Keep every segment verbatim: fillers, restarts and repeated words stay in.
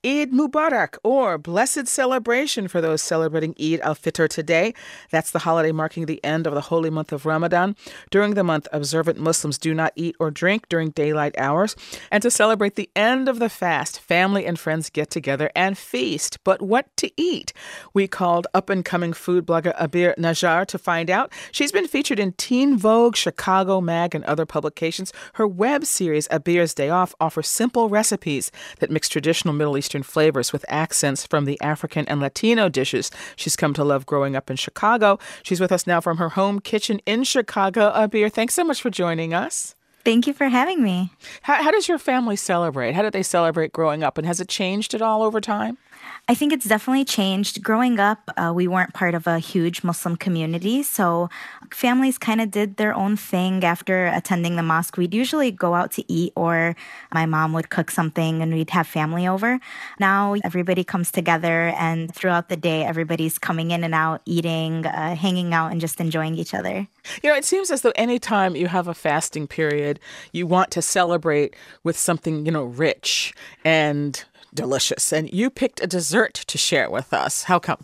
Eid Mubarak, or blessed celebration for those celebrating Eid al-Fitr today. That's the holiday marking the end of the holy month of Ramadan. During the month, observant Muslims do not eat or drink during daylight hours. And to celebrate the end of the fast, family and friends get together and feast. But what to eat? We called up-and-coming food blogger Abir Najjar to find out. She's been featured in Teen Vogue, Chicago Mag, and other publications. Her web series, Abir's Day Off, offers simple recipes that mix traditional Middle Eastern flavors with accents from the African and Latino dishes she's come to love growing up in Chicago. She's with us now from her home kitchen in Chicago. Abir, thanks so much for joining us. Thank you for having me. How, how does your family celebrate? How did they celebrate growing up? And has it changed at all over time? I think it's definitely changed. Growing up, uh, we weren't part of a huge Muslim community, so families kind of did their own thing after attending the mosque. We'd usually go out to eat, or my mom would cook something and we'd have family over. Now everybody comes together, and throughout the day, everybody's coming in and out, eating, uh, hanging out, and just enjoying each other. You know, it seems as though anytime you have a fasting period, you want to celebrate with something, you know, rich and delicious. And you picked a dessert to share with us. How come?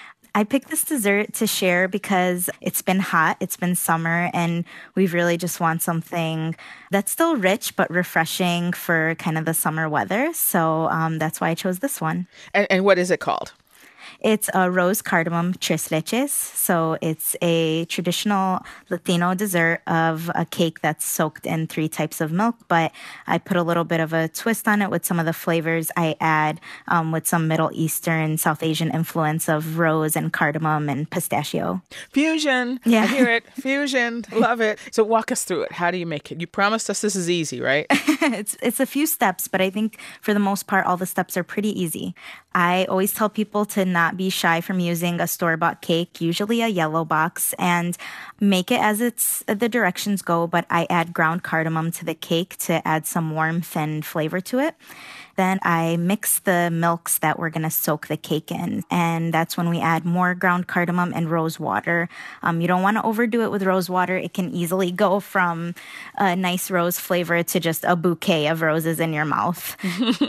I picked this dessert to share because it's been hot, it's been summer, and we really just want something that's still rich but refreshing for kind of the summer weather. So um, that's why I chose this one. And, and what is it called? It's a rose cardamom tres leches. So it's a traditional Latino dessert of a cake that's soaked in three types of milk, but I put a little bit of a twist on it with some of the flavors I add um, with some Middle Eastern, South Asian influence of rose and cardamom and pistachio. Fusion. Yeah. I hear it. Fusion. Love it. So walk us through it. How do you make it? You promised us this is easy, right? it's it's a few steps, but I think for the most part, all the steps are pretty easy. I always tell people to not be shy from using a store-bought cake, usually a yellow box, and make it as it's the directions go, but I add ground cardamom to the cake to add some warmth and flavor to it. Then I mix the milks that we're going to soak the cake in, and that's when we add more ground cardamom and rose water. Um, you don't want to overdo it with rose water. It can easily go from a nice rose flavor to just a bouquet of roses in your mouth.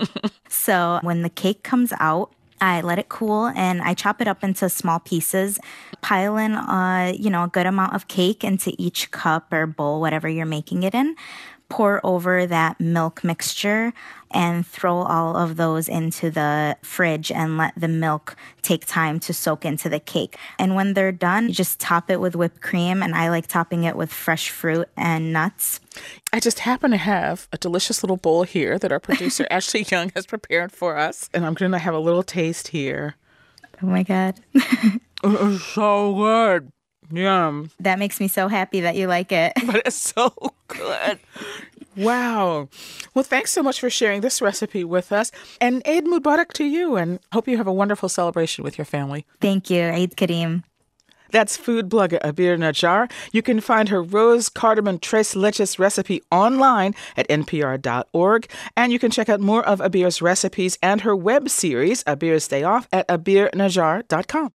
So when the cake comes out, I let it cool and I chop it up into small pieces, pile in, uh, you know, a good amount of cake into each cup or bowl, whatever you're making it in. Pour over that milk mixture and throw all of those into the fridge and let the milk take time to soak into the cake. And when they're done, you just top it with whipped cream, and I like topping it with fresh fruit and nuts. I just happen to have a delicious little bowl here that our producer Ashley Young has prepared for us, and I'm going to have a little taste here. Oh my God. It's so good. Yum. That makes me so happy that you like it. But it's so good. Wow. Well, thanks so much for sharing this recipe with us. And Eid Mubarak to you, and hope you have a wonderful celebration with your family. Thank you. Eid Kareem. That's food blogger Abir Najjar. You can find her rose cardamom tres leches recipe online at N P R dot org. And you can check out more of Abir's recipes and her web series, Abir's Day Off, at abir najjar dot com.